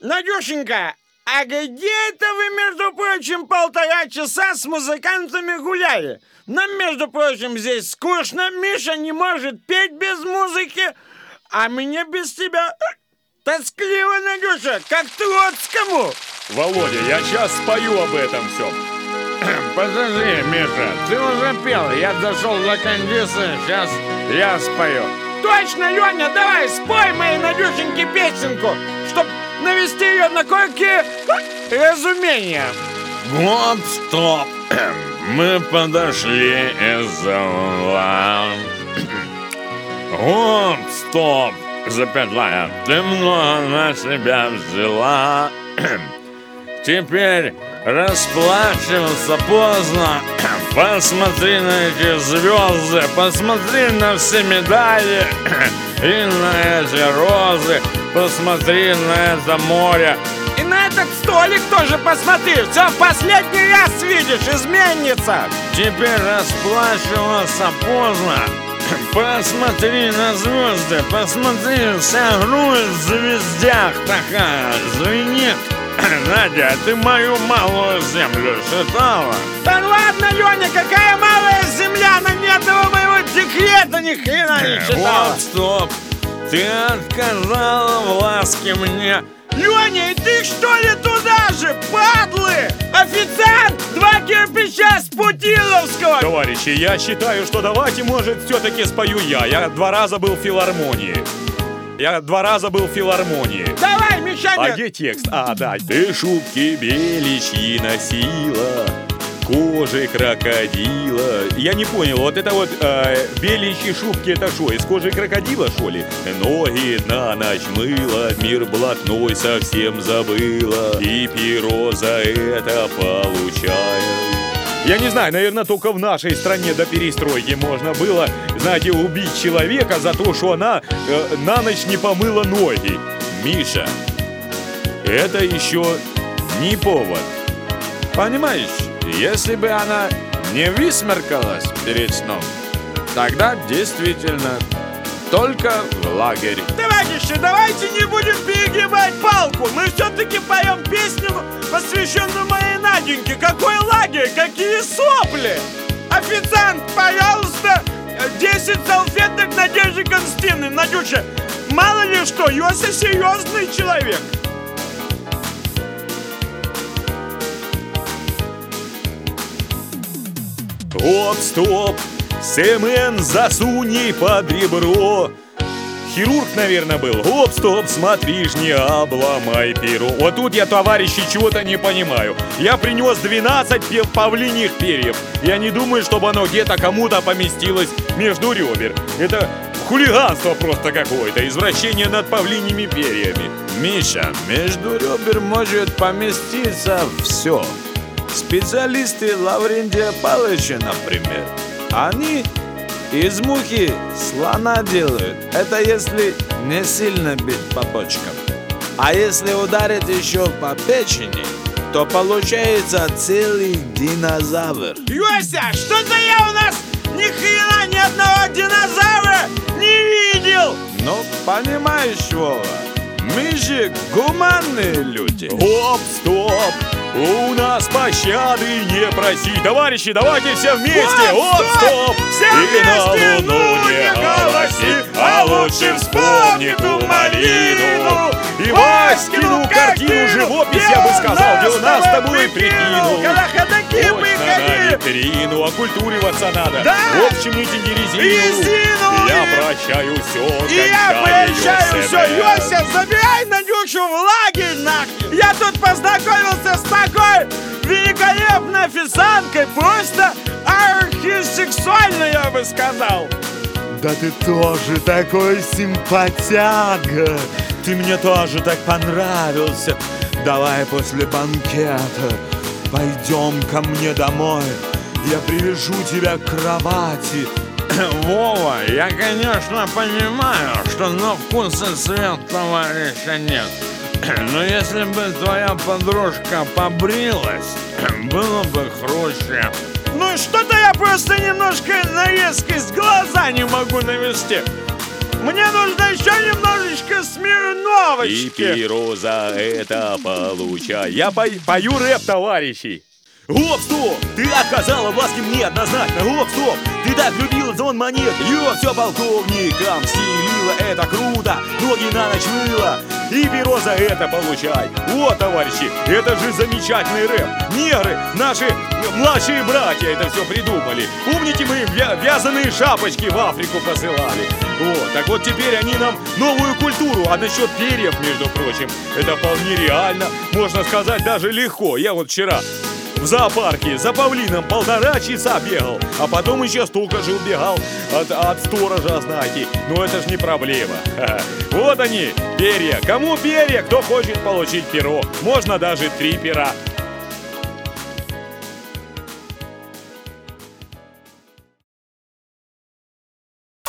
Надюшенька, а где это вы, между прочим, 1,5 часа с музыкантами гуляли? Нам, между прочим, здесь скучно, Миша не может петь без музыки, а мне без тебя тоскливо, Надюша, как Троцкому. Володя, я сейчас спою об этом всем. Подожди, Миша, ты уже пел, я дошел до кондиции, сейчас я спою. Точно, Леня, давай, спой моей Надюшеньке песенку, чтоб навести ее на кое-какие разумения. Вот, стоп. Мы подошли из-за угла. Вот, стоп. Запятая, ты много на себя взяла. Теперь расплачиваться поздно. Посмотри на эти звезды, посмотри на все медали и на эти розы, посмотри на это море. И на этот столик тоже посмотри, все в последний раз видишь, изменится. Теперь расплачиваться поздно. Посмотри на звезды, посмотри, вся грудь в звездях такая звенит. Надя, ты мою малую землю считала? Да ладно, Леня, какая малая земля, на ни одного моего декрета ни хрена не читала. Вот, стоп, ты отказала в ласке мне. Леня, и ты что ли туда же, падлы? Официант, 2 кирпича с Путиловского. Товарищи, я считаю, что давайте, может, все-таки спою я. Я 2 раза был в филармонии. Давай, Мишаня. А где текст? А, да. Ты шубки беличьи носила, кожи крокодила. Я не понял, вот это вот беличьи шубки, это что, из кожи крокодила, что ли? Ноги на ночь мыла, мир блатной совсем забыла, и перо за это получаю. Я не знаю, наверное, только в нашей стране до перестройки можно было, знаете, убить человека за то, что она на ночь не помыла ноги. Миша, это еще не повод. Понимаешь, если бы она не высморкалась перед сном, тогда действительно только в лагерь. Товарищи, давайте не будем перегибать палку. Мы все-таки поем песню, посвященную моей Наденьке. Какой лагерь, какие сопли! Официант, пожалуйста, 10 салфеток Надежде Константиновне. Надюша, мало ли что, Йося серьезный человек. Оп, стоп, СМН засунь ей под ребро. Хирург, наверное, был. Оп, стоп, смотри ж, не обломай перо. Вот тут я, товарищи, чего-то не понимаю. Я принес 12 павлиньих перьев. Я не думаю, чтобы оно где-то кому-то поместилось между ребер. Это хулиганство просто какое-то, извращение над павлиньими перьями. Миша, между ребер может поместиться все. Специалисты Лаврентия Павловича, например, они из мухи слона делают. Это если не сильно бить по почкам. А если ударить еще по печени, то получается целый динозавр. Йося, что-то я у нас ни хрена ни одного динозавра не видел. Ну, понимаешь, Вова, мы же гуманные люди. Оп, стоп! У нас пощады не проси. Товарищи, давайте все вместе. Оп, стоп! Все и вместе, на луну не голоси, а лучше вспомни ту малину. И Васькину картину живопись, я бы сказал, где у нас с тобой прикинул. Когда ходаки Точно выходили. на витрину, окультуриваться надо. Да. В общем, не тяни резину. Я прощаю все, И я прощаю все. Йося, забирай Надюшу в лагерь нахрен. Я тут познакомился с такой великолепной официанткой. Просто архисексуальной, я бы сказал. Да ты тоже такой симпатяга. Ты мне тоже так понравился. Давай после банкета пойдем ко мне домой. Я привяжу тебя к кровати. Вова, я, конечно, понимаю, что на вкус и цвет товарища нет. Но если бы твоя подружка побрилась, было бы хруще. Ну что-то я просто немножко на резкость глаза не могу навести. Мне нужно еще немножечко И Смирновочки. перо за это получай. Я пою рэп, товарищи. Гоп, стоп! Ты отказала в ласке мне однозначно. Гоп, стоп! Ты так любила звон монет. Ё, все полковникам стелила. Это круто. Ноги на ночь мыла. И перо за это получай. Вот, товарищи, это же замечательный рэп. Негры, наши младшие братья это все придумали. Помните, мы вязаные шапочки в Африку посылали? Вот, так вот теперь они нам новую культуру. А насчет перьев, между прочим, это вполне реально. Можно сказать, даже легко. Я вот вчера в зоопарке за павлином 1,5 часа бегал, а потом еще столько же убегал от сторожа, знаете. Но это ж не проблема. Вот они, перья. Кому перья, кто хочет получить перо. Можно даже 3 пера.